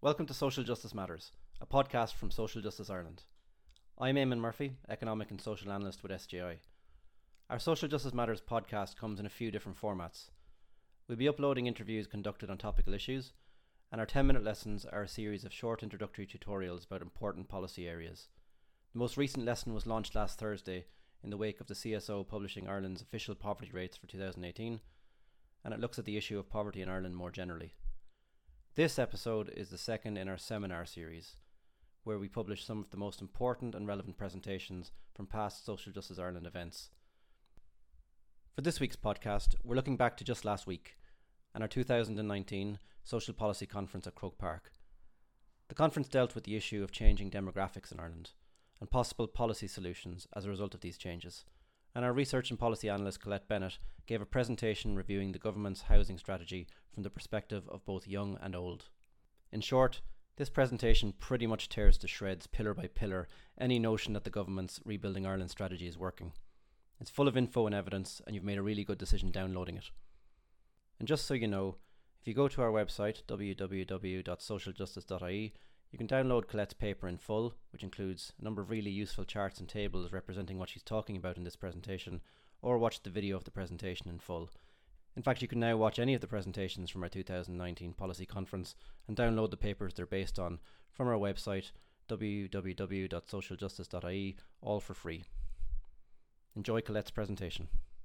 Welcome to Social Justice Matters, a podcast from Social Justice Ireland. I'm Eamon Murphy, Economic and Social Analyst with SJI. Our Social Justice Matters podcast comes in a few different formats. We'll be uploading interviews conducted on topical issues, and our 10-minute lessons are a series of short introductory tutorials about important policy areas. The most recent lesson was launched last Thursday in the wake of the CSO publishing Ireland's official poverty rates for 2018, and it looks at the issue of poverty in Ireland more generally. This episode is the second in our seminar series, where we publish some of the most important and relevant presentations from past Social Justice Ireland events. For this week's podcast, we're looking back to just last week and our 2019 Social Policy Conference at Croke Park. The conference dealt with the issue of changing demographics in Ireland and possible policy solutions as a result of these changes, and our research and policy analyst Colette Bennett gave a presentation reviewing the government's housing strategy from the perspective of both young and old. In short, this presentation pretty much tears to shreds, pillar by pillar, any notion that the government's Rebuilding Ireland strategy is working. It's full of info and evidence, and you've made a really good decision downloading it. And just so you know, if you go to our website, www.socialjustice.ie, you can download Colette's paper in full, which includes a number of really useful charts and tables representing what she's talking about in this presentation, or watch the video of the presentation in full. In fact, you can now watch any of the presentations from our 2019 policy conference and download the papers they're based on from our website, www.socialjustice.ie, all for free. Enjoy Colette's presentation.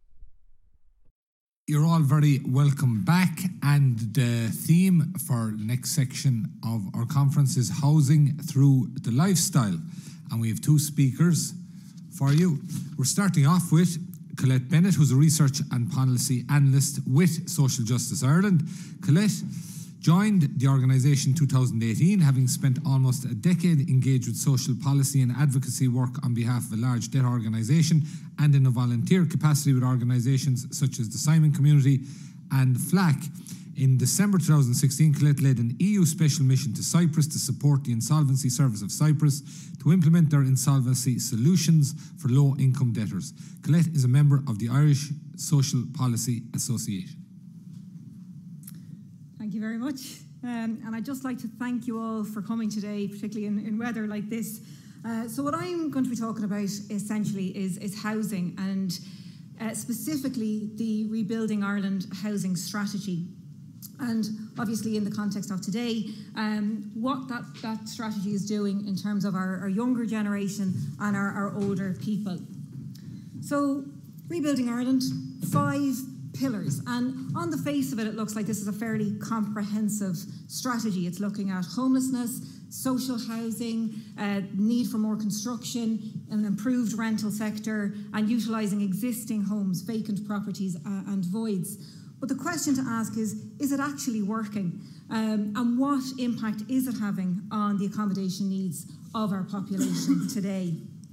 You're all very welcome back, and the theme for the next section of our conference is housing through the lifestyle, and we have two speakers for you. We're starting off with Colette Bennett, who's a research and policy analyst with Social Justice Ireland. Colette joined the organisation in 2018, having spent almost a decade engaged with social policy and advocacy work on behalf of a large debt organisation and in a volunteer capacity with organisations such as the Simon Community and FLAC. In December 2016, Colette led an EU special mission to Cyprus to support the Insolvency Service of Cyprus to implement their insolvency solutions for low-income debtors. Colette is a member of the Irish Social Policy Association. Thank you very much. And I'd just like to thank you all for coming today, particularly in weather like this. So what I'm going to be talking about essentially is housing, and specifically the Rebuilding Ireland housing strategy. And obviously in the context of today, what that strategy is doing in terms of our younger generation and our older people. So Rebuilding Ireland, 5 pillars, and on the face of it, it looks like this is a fairly comprehensive strategy. It's looking at homelessness, social housing, need for more construction, an improved rental sector, and utilising existing homes, vacant properties and voids. But the question to ask is it actually working? And what impact is it having on the accommodation needs of our population today?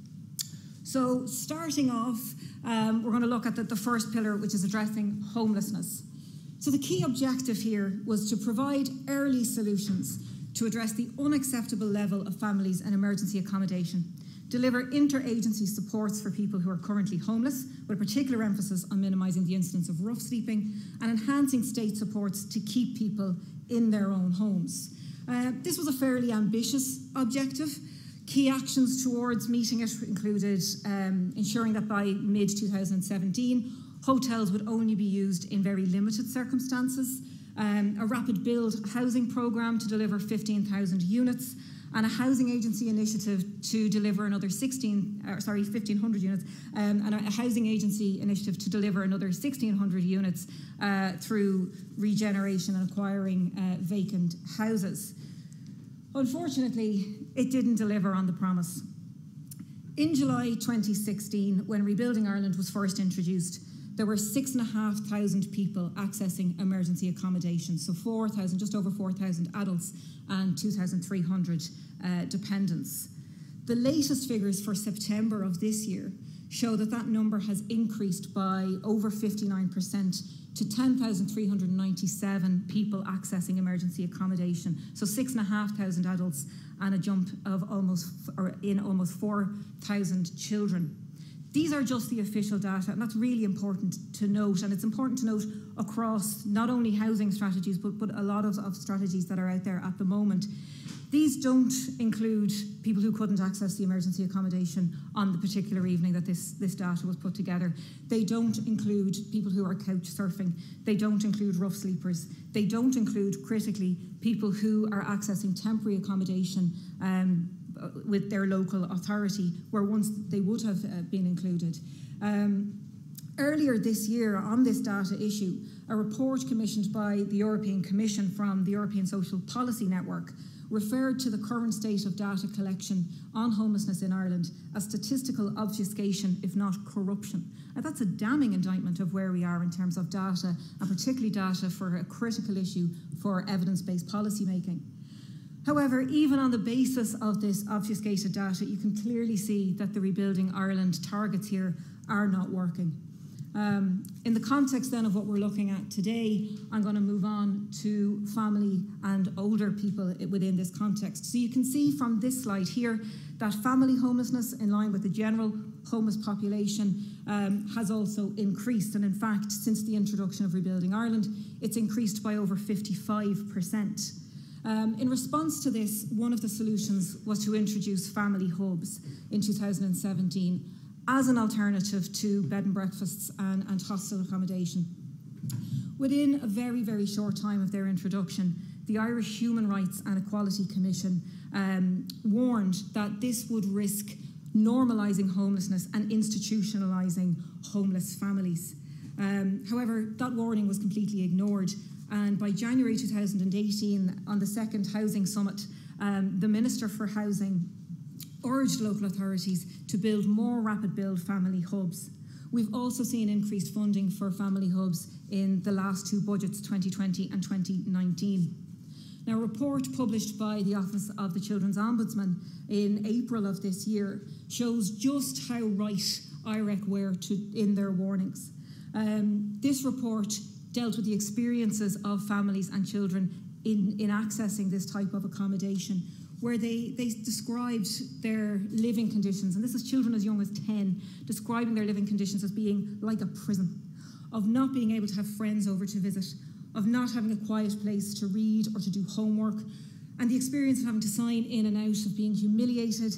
So starting off, we're going to look at the first pillar, which is addressing homelessness. So the key objective here was to provide early solutions to address the unacceptable level of families and emergency accommodation, deliver interagency supports for people who are currently homeless, with a particular emphasis on minimising the incidence of rough sleeping, and enhancing state supports to keep people in their own homes. This was a fairly ambitious objective. Key actions towards meeting it included ensuring that by mid-2017, hotels would only be used in very limited circumstances, a rapid build housing programme to deliver 15,000 units, and a housing agency initiative to deliver another 1,500 units, and a housing agency initiative to deliver another 1,600 units through regeneration and acquiring vacant houses. Unfortunately, it didn't deliver on the promise. In July 2016, when Rebuilding Ireland was first introduced, there were 6,500 people accessing emergency accommodation, so just over 4,000 adults and 2,300 dependents. The latest figures for September of this year show that number has increased by over 59% to 10,397 people accessing emergency accommodation, so 6,500 adults and a jump of almost 4,000 children. These are just the official data, and that's really important to note. And it's important to note across not only housing strategies, but a lot of strategies that are out there at the moment. These don't include people who couldn't access the emergency accommodation on the particular evening that this data was put together. They don't include people who are couch surfing. They don't include rough sleepers. They don't include, critically, people who are accessing temporary accommodation with their local authority, where once they would have been included. Earlier this year, on this data issue, a report commissioned by the European Commission from the European Social Policy Network referred to the current state of data collection on homelessness in Ireland as statistical obfuscation, if not corruption. And that's a damning indictment of where we are in terms of data, and particularly data for a critical issue for evidence-based policy making. However, even on the basis of this obfuscated data, you can clearly see that the Rebuilding Ireland targets here are not working. In the context then of what we're looking at today, I'm going to move on to family and older people within this context. So you can see from this slide here that family homelessness, in line with the general homeless population, has also increased. And in fact, since the introduction of Rebuilding Ireland, it's increased by over 55%. In response to this, one of the solutions was to introduce family hubs in 2017 as an alternative to bed and breakfasts and hostel accommodation. Within a very, very short time of their introduction, the Irish Human Rights and Equality Commission warned that this would risk normalising homelessness and institutionalising homeless families. However, that warning was completely ignored. And by January 2018, on the second Housing Summit, the Minister for Housing urged local authorities to build more rapid build family hubs. We've also seen increased funding for family hubs in the last two budgets, 2020 and 2019. Now, a report published by the Office of the Children's Ombudsman in April of this year shows just how right IREC were in their warnings. This report dealt with the experiences of families and children in accessing this type of accommodation, where they described their living conditions, and this is children as young as 10, describing their living conditions as being like a prison, of not being able to have friends over to visit, of not having a quiet place to read or to do homework, and the experience of having to sign in and out, of being humiliated,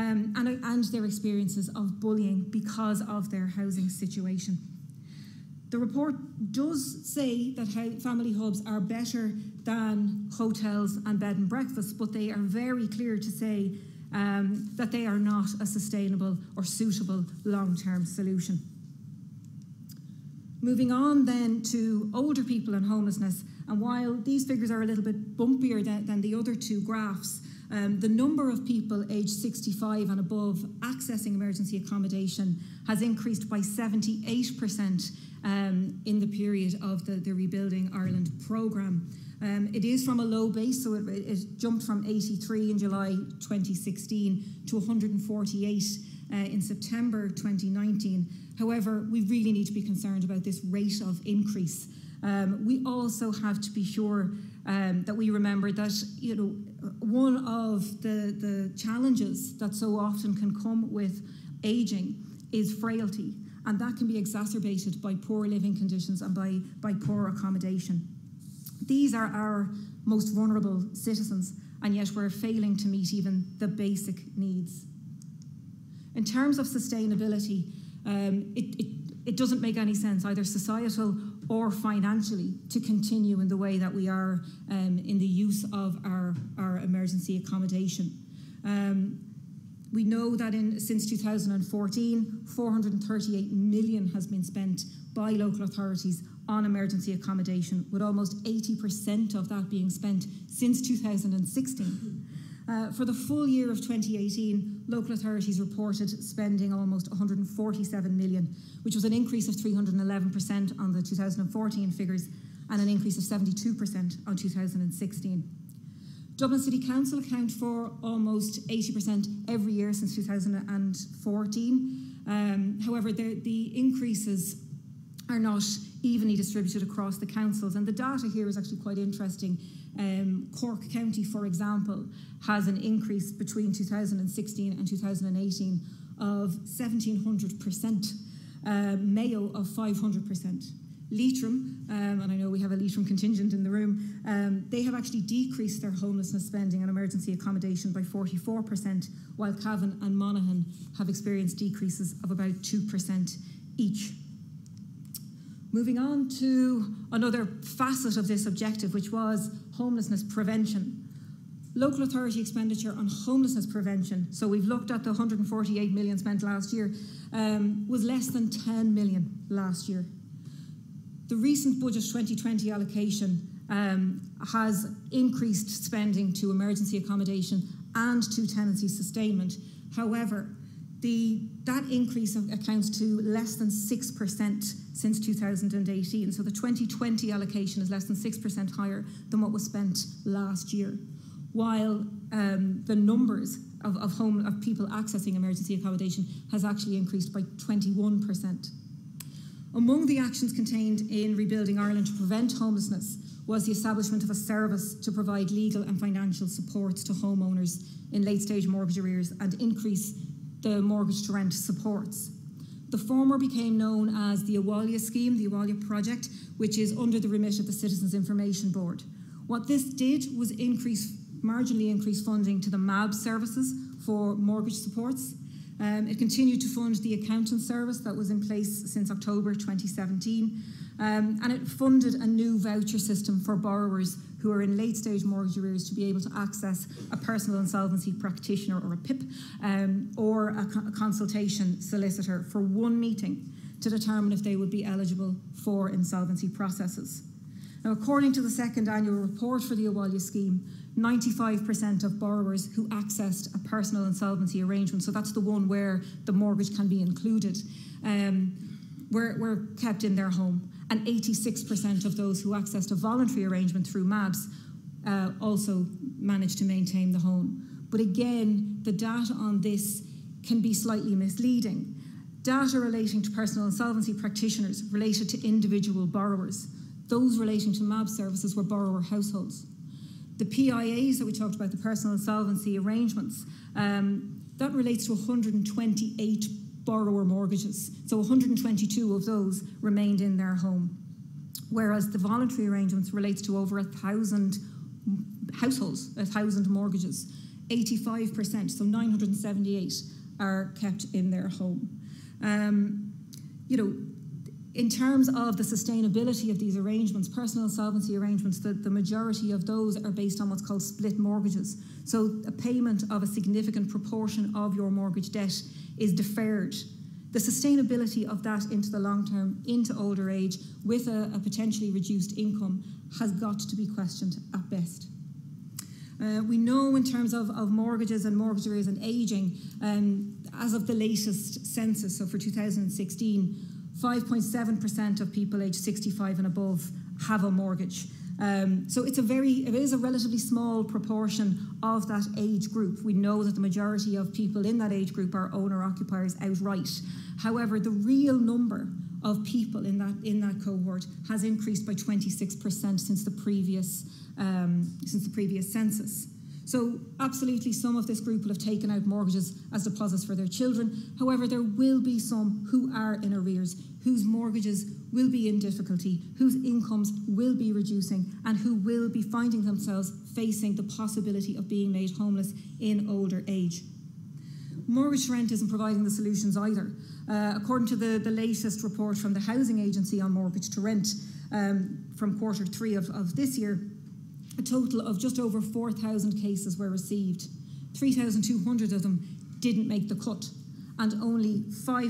and their experiences of bullying because of their housing situation. The report does say that family hubs are better than hotels and bed and breakfasts, but they are very clear to say that they are not a sustainable or suitable long-term solution. Moving on then to older people and homelessness, and while these figures are a little bit bumpier than the other two graphs, the number of people aged 65 and above accessing emergency accommodation has increased by 78% in the period of the Rebuilding Ireland programme. It is from a low base, so it jumped from 83 in July 2016 to 148 in September 2019. However, we really need to be concerned about this rate of increase. We also have to be sure that we remember that, you know, one of the challenges that so often can come with ageing is frailty, and that can be exacerbated by poor living conditions and by poor accommodation. These are our most vulnerable citizens, and yet we're failing to meet even the basic needs. In terms of sustainability, it doesn't make any sense, either societal or financially, to continue in the way that we are in the use of our emergency accommodation. We know that since 2014, 438 million has been spent by local authorities on emergency accommodation, with almost 80% of that being spent since 2016. For the full year of 2018, local authorities reported spending almost 147 million, which was an increase of 311% on the 2014 figures and an increase of 72% on 2016. Dublin City Council account for almost 80% every year since 2014. However, the increases are not evenly distributed across the councils, and the data here is actually quite interesting. Cork County, for example, has an increase between 2016 and 2018 of 1,700%, Mayo of 500%. Leitrim, and I know we have a Leitrim contingent in the room, they have actually decreased their homelessness spending on emergency accommodation by 44%, while Cavan and Monaghan have experienced decreases of about 2% each. Moving on to another facet of this objective, which was homelessness prevention. Local authority expenditure on homelessness prevention, so we've looked at the 148 million spent last year, was less than 10 million last year. The recent budget 2020 allocation has increased spending to emergency accommodation and to tenancy sustainment. However, that increase accounts to less than 6% since 2018. So the 2020 allocation is less than 6% higher than what was spent last year, while the numbers of people accessing emergency accommodation has actually increased by 21%. Among the actions contained in Rebuilding Ireland to prevent homelessness was the establishment of a service to provide legal and financial supports to homeowners in late-stage mortgage arrears and increase the mortgage to rent supports. The former became known as the Awalia scheme, the Awalia project, which is under the remit of the Citizens Information Board. What this did was marginally increase funding to the MAB services for mortgage supports. It continued to fund the accountant service that was in place since October 2017, and it funded a new voucher system for borrowers who are in late-stage mortgage arrears to be able to access a personal insolvency practitioner, or a PIP, or a consultation solicitor for one meeting to determine if they would be eligible for insolvency processes. Now, according to the second annual report for the Awalia scheme, 95% of borrowers who accessed a personal insolvency arrangement, so that's the one where the mortgage can be included, were kept in their home. And 86% of those who accessed a voluntary arrangement through MABs also managed to maintain the home. But again, the data on this can be slightly misleading. Data relating to personal insolvency practitioners related to individual borrowers. Those relating to MAB services were borrower households. The PIAs that we talked about, the personal insolvency arrangements, that relates to 128 borrower mortgages. So 122 of those remained in their home. Whereas the voluntary arrangements relates to over 1,000 households, 1,000 mortgages. 85%, so 978, are kept in their home. In terms of the sustainability of these arrangements, personal insolvency arrangements, the majority of those are based on what's called split mortgages. So a payment of a significant proportion of your mortgage debt is deferred. The sustainability of that into the long term, into older age, with a potentially reduced income, has got to be questioned at best. We know in terms of mortgages and mortgage arrears and ageing, as of the latest census, so for 2016, 5.7% of people aged 65 and above have a mortgage. So it is a relatively small proportion of that age group. We know that the majority of people in that age group are owner-occupiers outright. However, the real number of people in that cohort has increased by 26% since the previous census. So absolutely, some of this group will have taken out mortgages as deposits for their children. However, there will be some who are in arrears, whose mortgages will be in difficulty, whose incomes will be reducing, and who will be finding themselves facing the possibility of being made homeless in older age. Mortgage to rent isn't providing the solutions either. According to the latest report from the Housing Agency on mortgage to rent from Q3 of this year, a total of just over 4,000 cases were received. 3,200 of them didn't make the cut, and only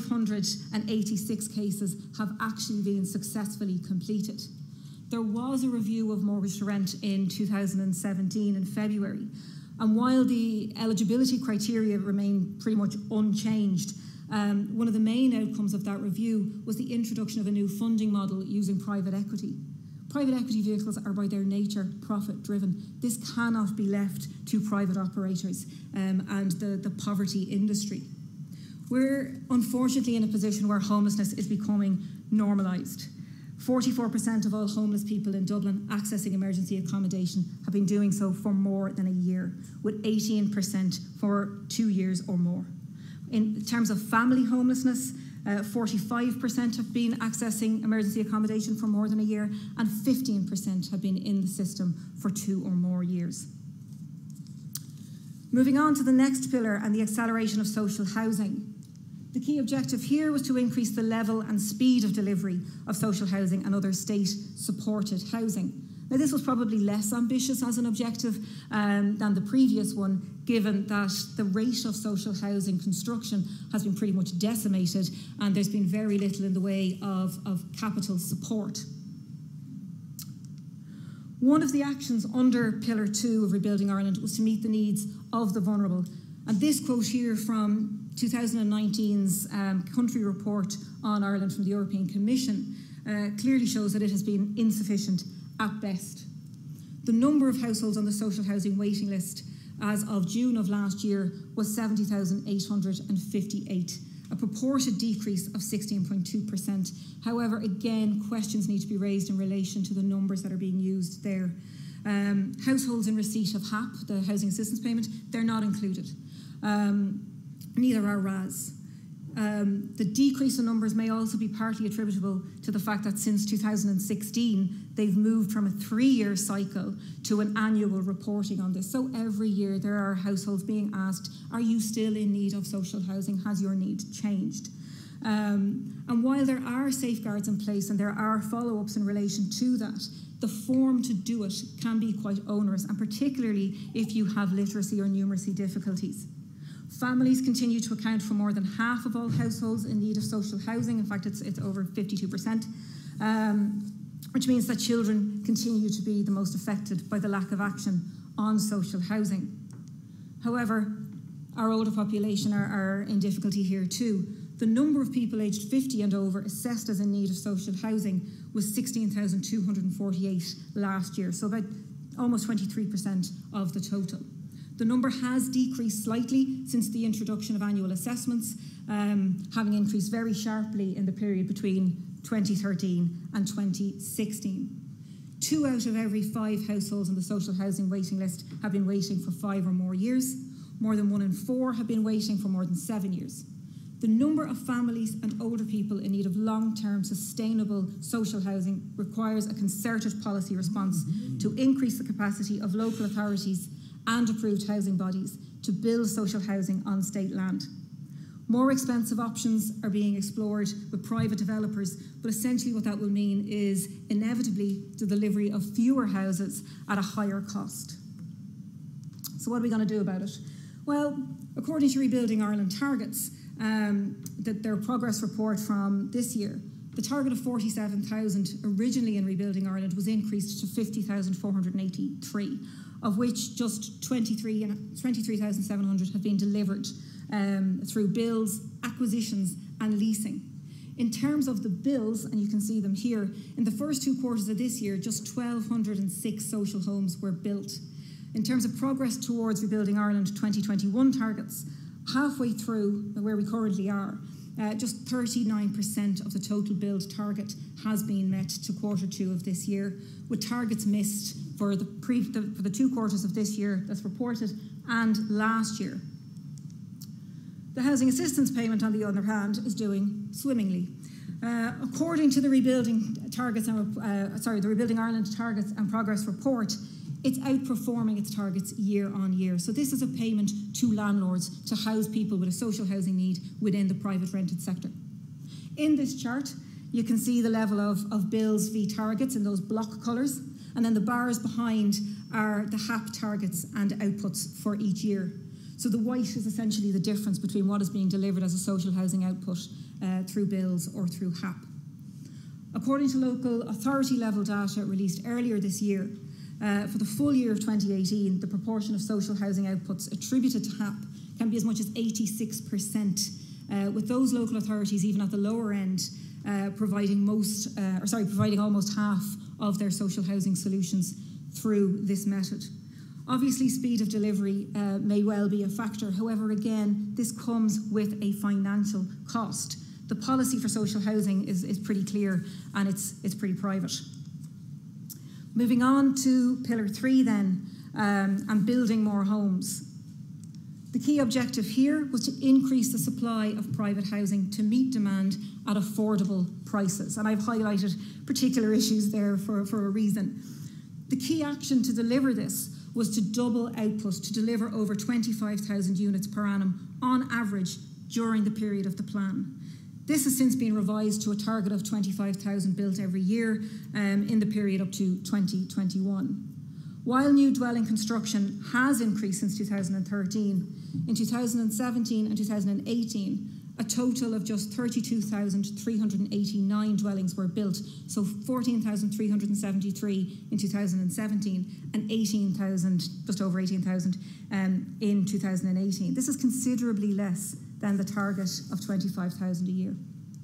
586 cases have actually been successfully completed. There was a review of mortgage to rent in 2017 in February, and while the eligibility criteria remain pretty much unchanged, one of the main outcomes of that review was the introduction of a new funding model using private equity. Private equity vehicles are by their nature profit-driven. This cannot be left to private operators and the poverty industry. We're unfortunately in a position where homelessness is becoming normalised. 44% of all homeless people in Dublin accessing emergency accommodation have been doing so for more than a year, with 18% for 2 years or more. In terms of family homelessness, 45% have been accessing emergency accommodation for more than a year, and 15% have been in the system for 2 or more years. Moving on to the next pillar and the acceleration of social housing. The key objective here was to increase the level and speed of delivery of social housing and other state-supported housing. Now, this was probably less ambitious as an objective than the previous one, given that the rate of social housing construction has been pretty much decimated and there's been very little in the way of capital support. One of the actions under Pillar 2 of Rebuilding Ireland was to meet the needs of the vulnerable. And this quote here from 2019's country report on Ireland from the European Commission clearly shows that it has been insufficient at best. The number of households on the social housing waiting list as of June of last year was 70,858, a purported decrease of 16.2%. However, again, questions need to be raised in relation to the numbers that are being used there. Households in receipt of HAP, the Housing Assistance Payment, they're not included. Neither are RAS. The decrease in numbers may also be partly attributable to the fact that since 2016, they've moved from a 3-year cycle to an annual reporting on this. So every year there are households being asked, are you still in need of social housing? Has your need changed? And while there are safeguards in place and there are follow-ups in relation to that, the form to do it can be quite onerous, and particularly if you have literacy or numeracy difficulties. Families continue to account for more than half of all households in need of social housing. In fact, it's over 52%, which means that children continue to be the most affected by the lack of action on social housing. However, our older population are in difficulty here too. The number of people aged 50 and over assessed as in need of social housing was 16,248 last year, so about almost 23% of the total. The number has decreased slightly since the introduction of annual assessments, having increased very sharply in the period between 2013 and 2016. 2 out of every 5 households on the social housing waiting list have been waiting for 5 or more years. More than 1 in 4 have been waiting for more than 7 years. The number of families and older people in need of long-term sustainable social housing requires a concerted policy response to increase the capacity of local authorities and approved housing bodies to build social housing on state land. More expensive options are being explored with private developers, but essentially what that will mean is inevitably the delivery of fewer houses at a higher cost. So what are we going to do about it? Well, according to Rebuilding Ireland targets, their progress report from this year, the target of 47,000 originally in Rebuilding Ireland was increased to 50,483, of which just 23,700 have been delivered through bills, acquisitions and leasing. In terms of the bills, and you can see them here, in the first 2 quarters of this year, just 1,206 social homes were built. In terms of progress towards Rebuilding Ireland 2021 targets, halfway through where we currently are, just 39% of the total build target has been met to quarter 2 of this year, with targets missed for the 2 quarters of this year that's reported and last year. The housing assistance payment, on the other hand, is doing swimmingly. According to the Rebuilding Ireland Targets and Progress Report, it's outperforming its targets year on year. So this is a payment to landlords to house people with a social housing need within the private rented sector. In this chart, you can see the level of bills v targets in those block colours, and then the bars behind are the HAP targets and outputs for each year. So the white is essentially the difference between what is being delivered as a social housing output through bills or through HAP. According to local authority level data released earlier this year, for the full year of 2018, the proportion of social housing outputs attributed to HAP can be as much as 86%, with those local authorities, even at the lower end, providing almost half of their social housing solutions through this method. Obviously, speed of delivery may well be a factor. However, again, this comes with a financial cost. The policy for social housing is pretty clear, and it's pretty private. Moving on to Pillar 3 then, and building more homes. The key objective here was to increase the supply of private housing to meet demand at affordable prices. And I've highlighted particular issues there for a reason. The key action to deliver this was to double output, to deliver over 25,000 units per annum on average during the period of the plan. This has since been revised to a target of 25,000 built every year in the period up to 2021. While new dwelling construction has increased since 2013, in 2017 and 2018, a total of just 32,389 dwellings were built, so 14,373 in 2017 and just over 18,000 in 2018. This is considerably less than the target of 25,000 a year.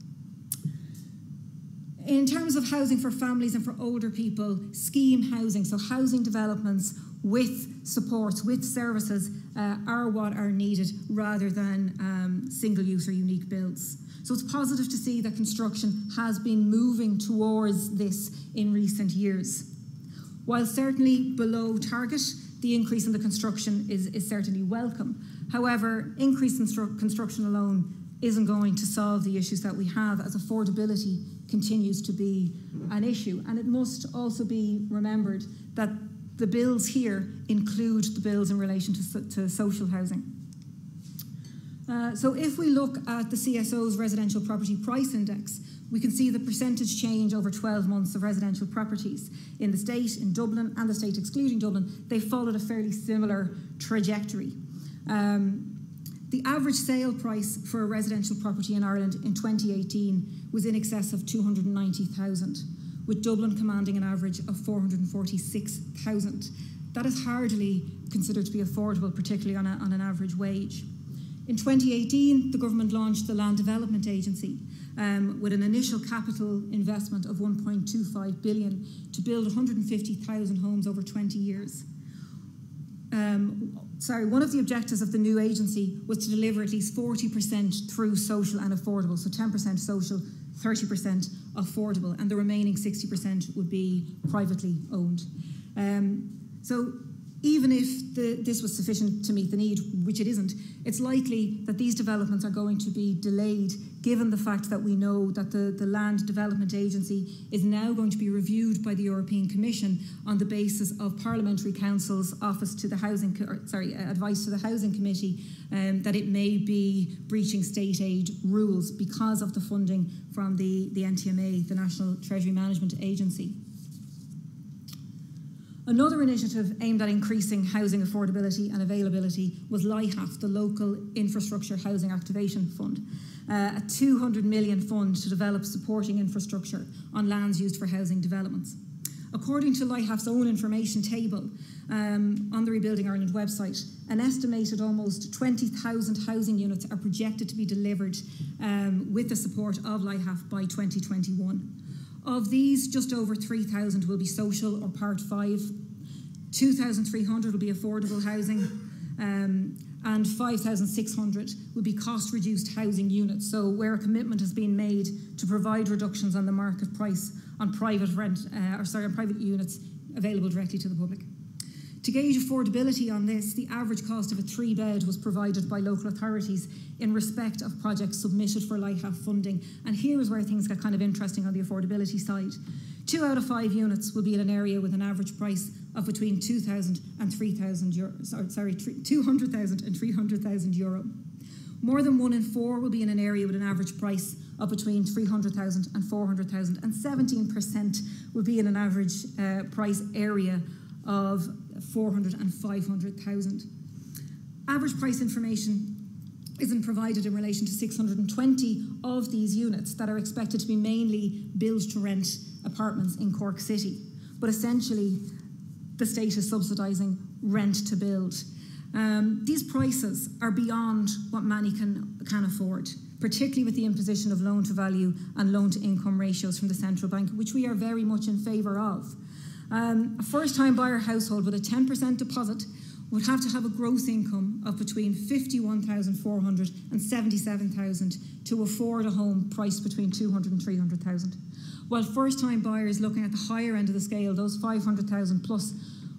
In terms of housing for families and for older people, scheme housing, so housing developments with supports, with services, are what are needed rather than single-use or unique builds. So it's positive to see that construction has been moving towards this in recent years. While certainly below target, the increase in the construction is certainly welcome. However, increase in construction alone isn't going to solve the issues that we have, as affordability continues to be an issue. And it must also be remembered that the bills here include the bills in relation to social housing. So if we look at the CSO's Residential Property Price Index, we can see the percentage change over 12 months of residential properties in the state, in Dublin, and the state excluding Dublin. They followed a fairly similar trajectory. The average sale price for a residential property in Ireland in 2018 was in excess of 290,000, with Dublin commanding an average of 446,000. That is hardly considered to be affordable, particularly on an average wage. In 2018, the government launched the Land Development Agency with an initial capital investment of 1.25 billion to build 150,000 homes over 20 years. One of the objectives of the new agency was to deliver at least 40% through social and affordable, so 10% social, 30% affordable, and the remaining 60% would be privately owned. So even if this was sufficient to meet the need, which it isn't, it's likely that these developments are going to be delayed, given the fact that we know that the Land Development Agency is now going to be reviewed by the European Commission on the basis of Parliamentary Council's Office to the Housing, advice to the Housing Committee, that it may be breaching state aid rules because of the funding from the NTMA, the National Treasury Management Agency. Another initiative aimed at increasing housing affordability and availability was LIHAF, the Local Infrastructure Housing Activation Fund, a 200 million fund to develop supporting infrastructure on lands used for housing developments. According to LIHAF's own information table on the Rebuilding Ireland website, an estimated almost 20,000 housing units are projected to be delivered with the support of LIHAF by 2021. Of these, just over 3,000 will be social or Part 5, 2,300 will be affordable housing, and 5,600 will be cost-reduced housing units, so where a commitment has been made to provide reductions on the market price on private units available directly to the public. To gauge affordability on this, the average cost of a 3-bed was provided by local authorities in respect of projects submitted for LIHAF funding. And here is where things get kind of interesting on the affordability side. 2 out of 5 units will be in an area with an average price of between 200,000 and 300,000 euro. More than 1 in 4 will be in an area with an average price of between 300,000 and 400,000, and 17% will be in an average price area of 400 and 500,000. Average price information isn't provided in relation to 620 of these units that are expected to be mainly build-to-rent apartments in Cork City. But essentially, the state is subsidising rent-to-build. These prices are beyond what many can afford, particularly with the imposition of loan-to-value and loan-to-income ratios from the central bank, which we are very much in favour of. A first-time buyer household with a 10% deposit would have to have a gross income of between 51,400 and 77,000 to afford a home priced between 200 and 300,000. While first-time buyers looking at the higher end of the scale, those 500,000 plus,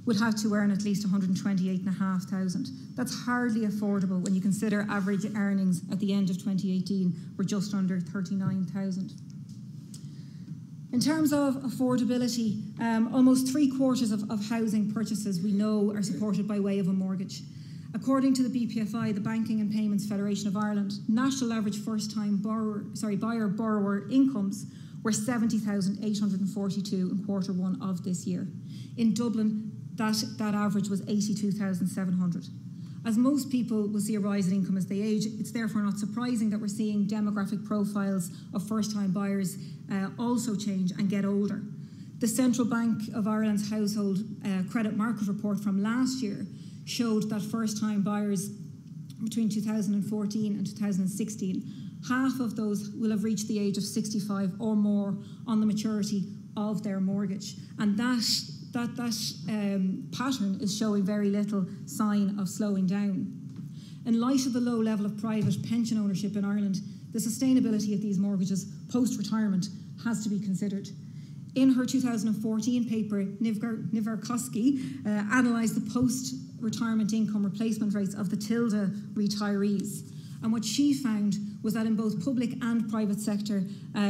would have to earn at least 128,500. That's hardly affordable when you consider average earnings at the end of 2018 were just under 39,000. In terms of affordability, almost 3/4 of housing purchases we know are supported by way of a mortgage. According to the BPFI, the Banking and Payments Federation of Ireland, national average first-time buyer-borrower incomes were 70,842 in Q1 of this year. In Dublin, that average was 82,700. As most people will see a rise in income as they age, it's therefore not surprising that we're seeing demographic profiles of first-time buyers also change and get older. The Central Bank of Ireland's Household Credit Market Report from last year showed that first-time buyers between 2014 and 2016, half of those will have reached the age of 65 or more on the maturity of their mortgage. And that pattern is showing very little sign of slowing down. In light of the low level of private pension ownership in Ireland, the sustainability of these mortgages post-retirement has to be considered. In her 2014 paper, Nivarkowski analysed the post-retirement income replacement rates of the TILDA retirees. And what she found was that in both public and private sector,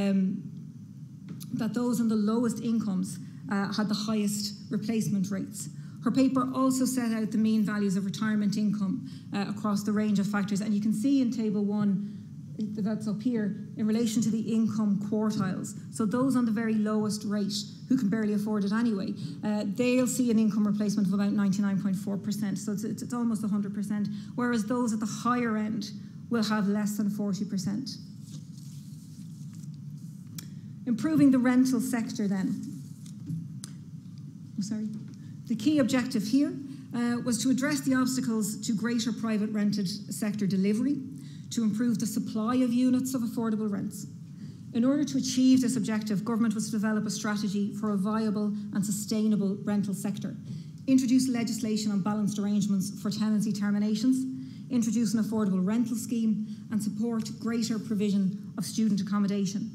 that those on the lowest incomes had the highest replacement rates. Her paper also set out the mean values of retirement income across the range of factors. And you can see in Table 1, that's up here, in relation to the income quartiles. So those on the very lowest rate, who can barely afford it anyway, they'll see an income replacement of about 99.4%. So it's almost 100%, whereas those at the higher end will have less than 40%. Improving the rental sector then. The key objective here was to address the obstacles to greater private rented sector delivery, to improve the supply of units of affordable rents. In order to achieve this objective, government was to develop a strategy for a viable and sustainable rental sector, introduce legislation on balanced arrangements for tenancy terminations, introduce an affordable rental scheme, and support greater provision of student accommodation.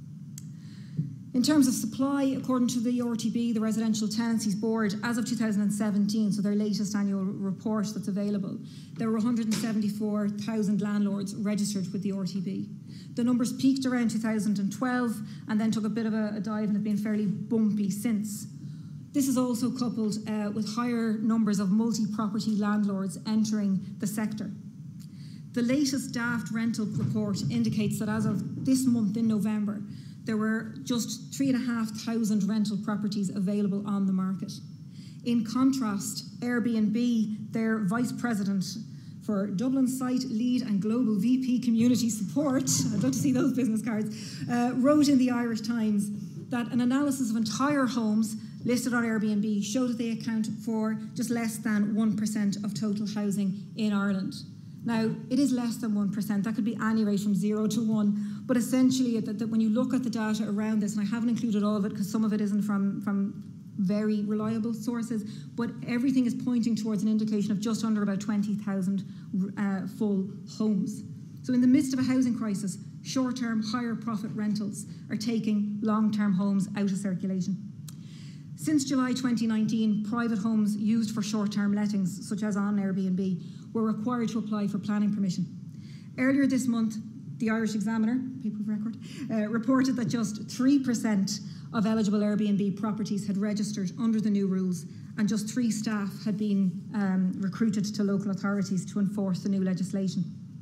In terms of supply, according to the RTB, the Residential Tenancies Board, as of 2017, so their latest annual report that's available, there were 174,000 landlords registered with the RTB. The numbers peaked around 2012 and then took a bit of a dive and have been fairly bumpy since. This is also coupled with higher numbers of multi-property landlords entering the sector. The latest Daft rental report indicates that as of this month in November, there were just 3,500 rental properties available on the market. In contrast, Airbnb, their Vice President for Dublin Site Lead and Global VP Community Support, I'd love to see those business cards, wrote in the Irish Times that an analysis of entire homes listed on Airbnb showed that they account for just less than 1% of total housing in Ireland. Now, it is less than 1%. That could be anywhere from 0 to 1. But essentially, that when you look at the data around this, and I haven't included all of it because some of it isn't from very reliable sources, but everything is pointing towards an indication of just under about 20,000 full homes. So in the midst of a housing crisis, short-term, higher profit rentals are taking long-term homes out of circulation. Since July 2019, private homes used for short-term lettings, such as on Airbnb, were required to apply for planning permission. Earlier this month, the Irish Examiner, paper of record, reported that just 3% of eligible Airbnb properties had registered under the new rules, and just 3 staff had been recruited to local authorities to enforce the new legislation.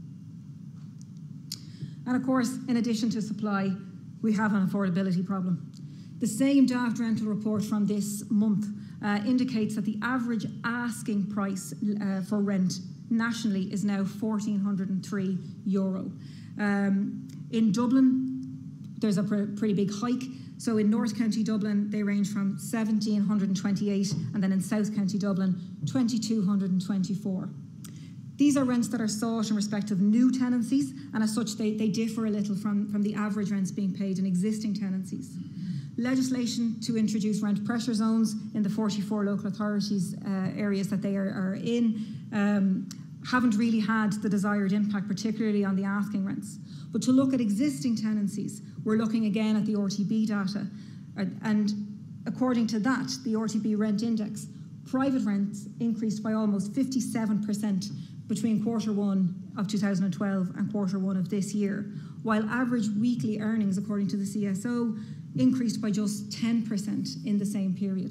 And of course, in addition to supply, we have an affordability problem. The same Daft rental report from this month indicates that the average asking price for rent nationally is now €1,403. In Dublin, there's a pretty big hike. So in North County Dublin, they range from 1,728, and then in South County Dublin, 2,224. These are rents that are sought in respect of new tenancies, and as such, they differ a little from the average rents being paid in existing tenancies. Legislation to introduce rent pressure zones in the 44 local authorities areas that they are in haven't really had the desired impact, particularly on the asking rents. But to look at existing tenancies, we're looking again at the RTB data, and according to that, the RTB rent index, private rents increased by almost 57% between Q1 of 2012 and Q1 of this year, while average weekly earnings, according to the CSO, increased by just 10% in the same period.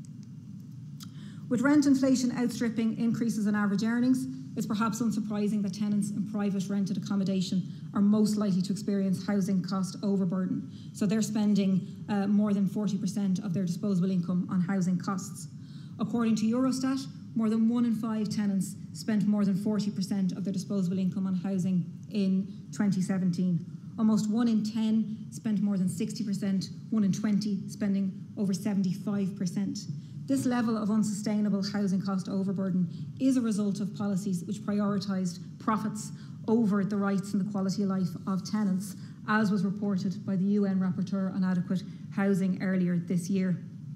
With rent inflation outstripping increases in average earnings, it's perhaps unsurprising that tenants in private rented accommodation are most likely to experience housing cost overburden. So they're spending more than 40% of their disposable income on housing costs. According to Eurostat, more than 1 in 5 tenants spent more than 40% of their disposable income on housing in 2017. Almost 1 in 10 spent more than 60%, 1 in 20 spending over 75%. This level of unsustainable housing cost overburden is a result of policies which prioritised profits over the rights and the quality of life of tenants, as was reported by the UN Rapporteur on Adequate Housing earlier this year.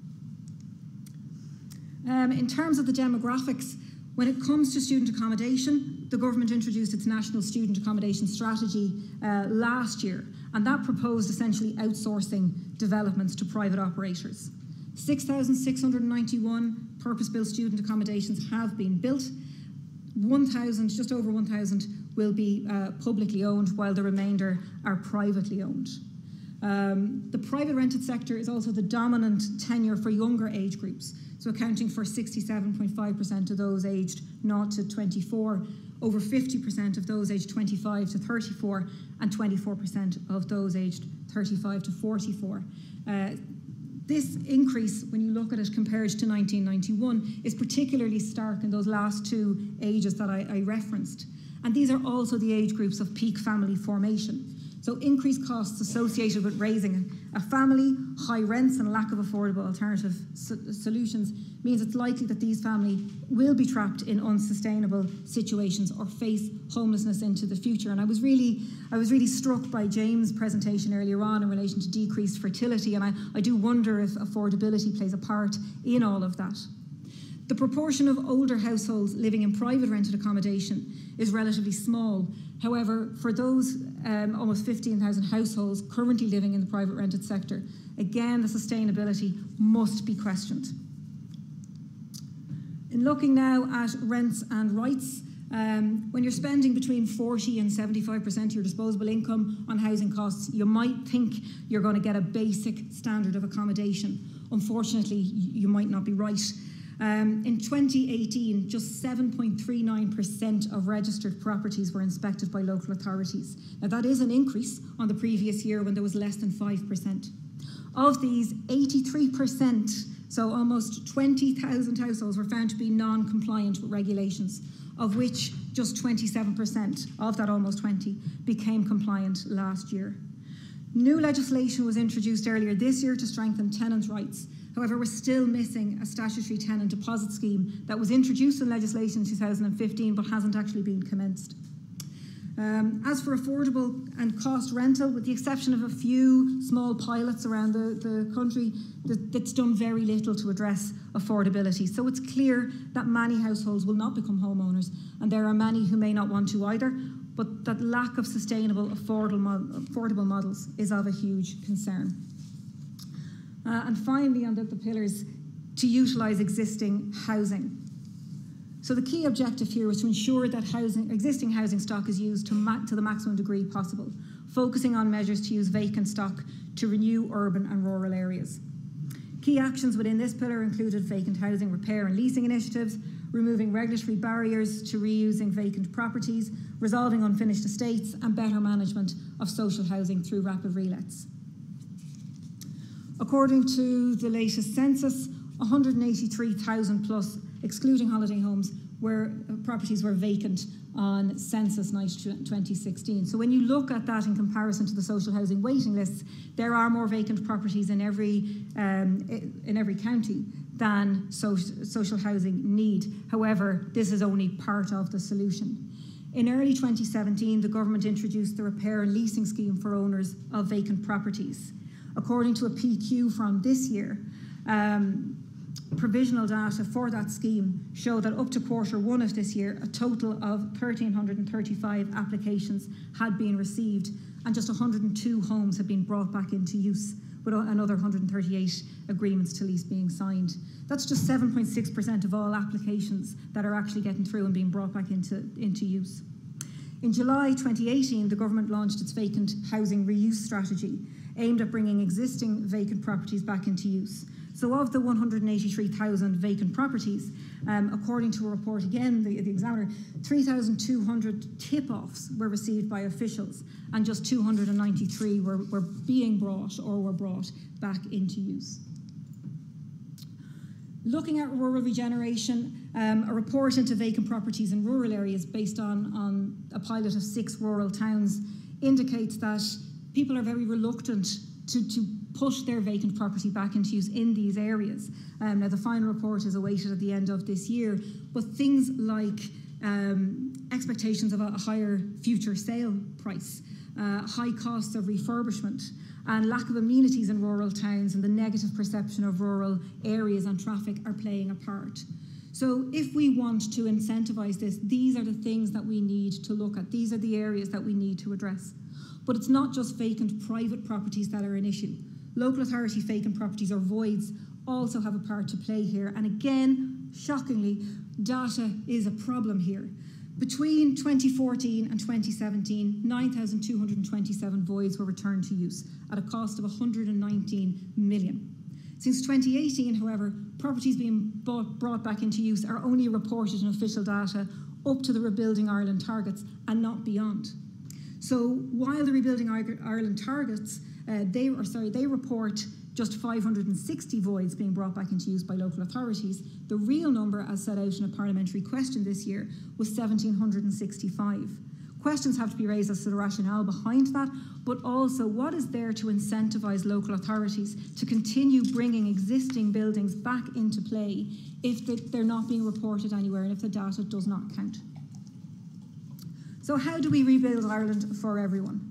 In terms of the demographics, when it comes to student accommodation, the government introduced its National Student Accommodation Strategy last year, and that proposed essentially outsourcing developments to private operators. 6,691 purpose-built student accommodations have been built. 1,000, just over 1,000, will be publicly owned, while the remainder are privately owned. The private rented sector is also the dominant tenure for younger age groups, so accounting for 67.5% of those aged 0 to 24, over 50% of those aged 25 to 34, and 24% of those aged 35 to 44. This increase, when you look at it compared to 1991, is particularly stark in those last 2 ages that I referenced. And these are also the age groups of peak family formation. So increased costs associated with raising a family, high rents and lack of affordable alternative solutions means it's likely that these families will be trapped in unsustainable situations or face homelessness into the future. And I was really struck by James' presentation earlier on in relation to decreased fertility, and I do wonder if affordability plays a part in all of that. The proportion of older households living in private rented accommodation is relatively small. However, for those almost 15,000 households currently living in the private rented sector, again, the sustainability must be questioned. In looking now at rents and rights, when you're spending between 40 and 75% of your disposable income on housing costs, you might think you're going to get a basic standard of accommodation. Unfortunately, you might not be right. In 2018, just 7.39% of registered properties were inspected by local authorities. Now, that is an increase on the previous year when there was less than 5%. Of these, 83%, so almost 20,000 households, were found to be non-compliant with regulations, of which just 27% of that almost 20 became compliant last year. New legislation was introduced earlier this year to strengthen tenants' rights. However, we're still missing a statutory tenant deposit scheme that was introduced in legislation in 2015 but hasn't actually been commenced. As for affordable and cost rental, with the exception of a few small pilots around the country, that's done very little to address affordability. So it's clear that many households will not become homeowners, and there are many who may not want to either, but that lack of sustainable, affordable models is of a huge concern. And finally, under the pillars, to utilise existing housing. So the key objective here was to ensure that existing housing stock is used to the maximum degree possible, focusing on measures to use vacant stock to renew urban and rural areas. Key actions within this pillar included vacant housing repair and leasing initiatives, removing regulatory barriers to reusing vacant properties, resolving unfinished estates, and better management of social housing through rapid relets. According to the latest census, 183,000 plus, excluding holiday homes, properties were vacant on census night 2016. So when you look at that in comparison to the social housing waiting lists, there are more vacant properties in every county than social housing need. However, this is only part of the solution. In early 2017, the government introduced the repair and leasing scheme for owners of vacant properties. According to a PQ from this year, provisional data for that scheme show that up to Q1 of this year, a total of 1,335 applications had been received and just 102 homes had been brought back into use, with another 138 agreements to lease being signed. That's just 7.6% of all applications that are actually getting through and being brought back into use. In July 2018, the government launched its vacant housing reuse strategy, aimed at bringing existing vacant properties back into use. So of the 183,000 vacant properties, according to a report, again, the Examiner, 3,200 tip-offs were received by officials, and just 293 were being brought or were brought back into use. Looking at rural regeneration, a report into vacant properties in rural areas based on a pilot of 6 rural towns indicates that people are very reluctant to push their vacant property back into use in these areas. Now, the final report is awaited at the end of this year, but things like expectations of a higher future sale price, high costs of refurbishment, and lack of amenities in rural towns and the negative perception of rural areas and traffic are playing a part. So if we want to incentivise this, these are the things that we need to look at. These are the areas that we need to address. But it's not just vacant private properties that are an issue. Local authority vacant properties or voids also have a part to play here. And again, shockingly, data is a problem here. Between 2014 and 2017, 9,227 voids were returned to use at a cost of 119 million. Since 2018, however, properties being brought back into use are only reported in official data up to the Rebuilding Ireland targets and not beyond. So while the Rebuilding Ireland targets, they report just 560 voids being brought back into use by local authorities, the real number, as set out in a parliamentary question this year, was 1,765. Questions have to be raised as to the rationale behind that, but also what is there to incentivise local authorities to continue bringing existing buildings back into play if they're not being reported anywhere and if the data does not count. So how do we rebuild Ireland for everyone?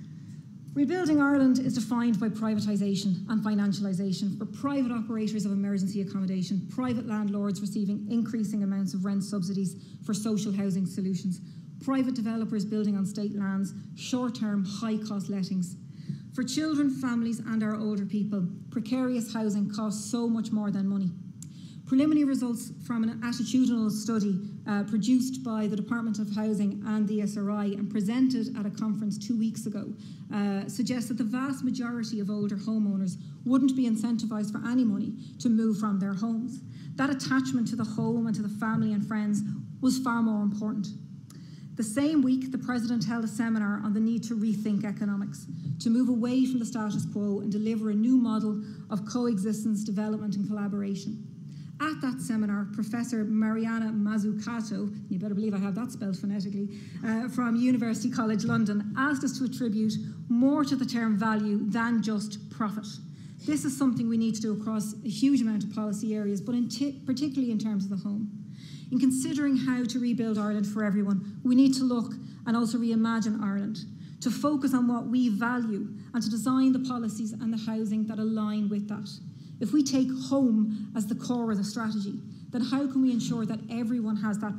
Rebuilding Ireland is defined by privatisation and financialisation for private operators of emergency accommodation, private landlords receiving increasing amounts of rent subsidies for social housing solutions, private developers building on state lands, short-term, high-cost lettings. For children, families and our older people, precarious housing costs so much more than money. Preliminary results from an attitudinal study produced by the Department of Housing and the SRI and presented at a conference 2 weeks ago suggest that the vast majority of older homeowners wouldn't be incentivised for any money to move from their homes. That attachment to the home and to the family and friends was far more important. The same week, the President held a seminar on the need to rethink economics, to move away from the status quo and deliver a new model of coexistence, development and collaboration. At that seminar, Professor Mariana Mazzucato, you better believe I have that spelled phonetically, from University College London, asked us to attribute more to the term value than just profit. This is something we need to do across a huge amount of policy areas, but particularly in terms of the home. In considering how to rebuild Ireland for everyone, we need to look and also reimagine Ireland, to focus on what we value and to design the policies and the housing that align with that. If we take home as the core of the strategy, then how can we ensure that everyone has that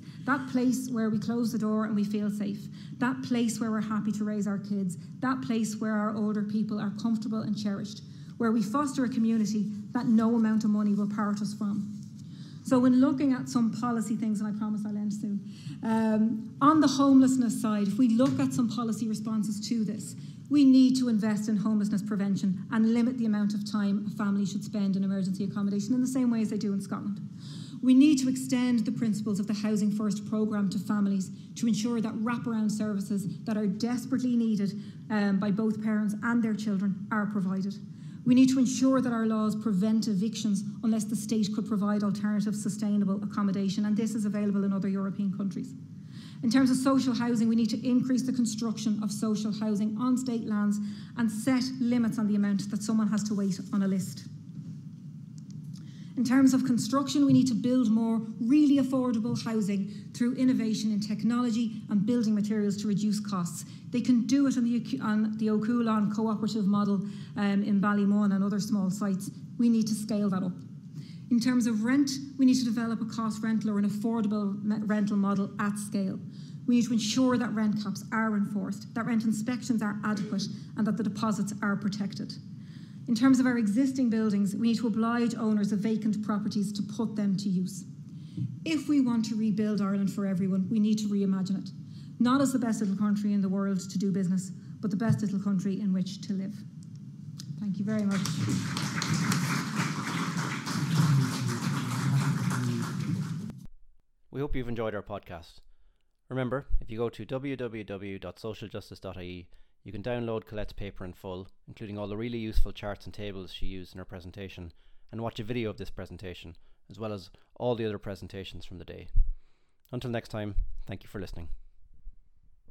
place where we close the door and we feel safe, that place where we're happy to raise our kids, that place where our older people are comfortable and cherished, where we foster a community that no amount of money will part us from. So when looking at some policy things, and I promise I'll end soon, on the homelessness side, if we look at some policy responses to this, we need to invest in homelessness prevention and limit the amount of time a family should spend in emergency accommodation in the same way as they do in Scotland. We need to extend the principles of the Housing First programme to families to ensure that wraparound services that are desperately needed by both parents and their children are provided. We need to ensure that our laws prevent evictions unless the state could provide alternative sustainable accommodation, and this is available in other European countries. In terms of social housing, we need to increase the construction of social housing on state lands and set limits on the amount that someone has to wait on a list. In terms of construction, we need to build more really affordable housing through innovation in technology and building materials to reduce costs. They can do it on the Ó Cualann cooperative model in Ballymun and other small sites. We need to scale that up. In terms of rent, we need to develop a cost rental or an affordable rental model at scale. We need to ensure that rent caps are enforced, that rent inspections are adequate, and that the deposits are protected. In terms of our existing buildings, we need to oblige owners of vacant properties to put them to use. If we want to rebuild Ireland for everyone, we need to reimagine it. Not as the best little country in the world to do business, but the best little country in which to live. Thank you very much. We hope you've enjoyed our podcast. Remember, if you go to www.socialjustice.ie, you can download Colette's paper in full, including all the really useful charts and tables she used in her presentation, and watch a video of this presentation, as well as all the other presentations from the day. Until next time, thank you for listening.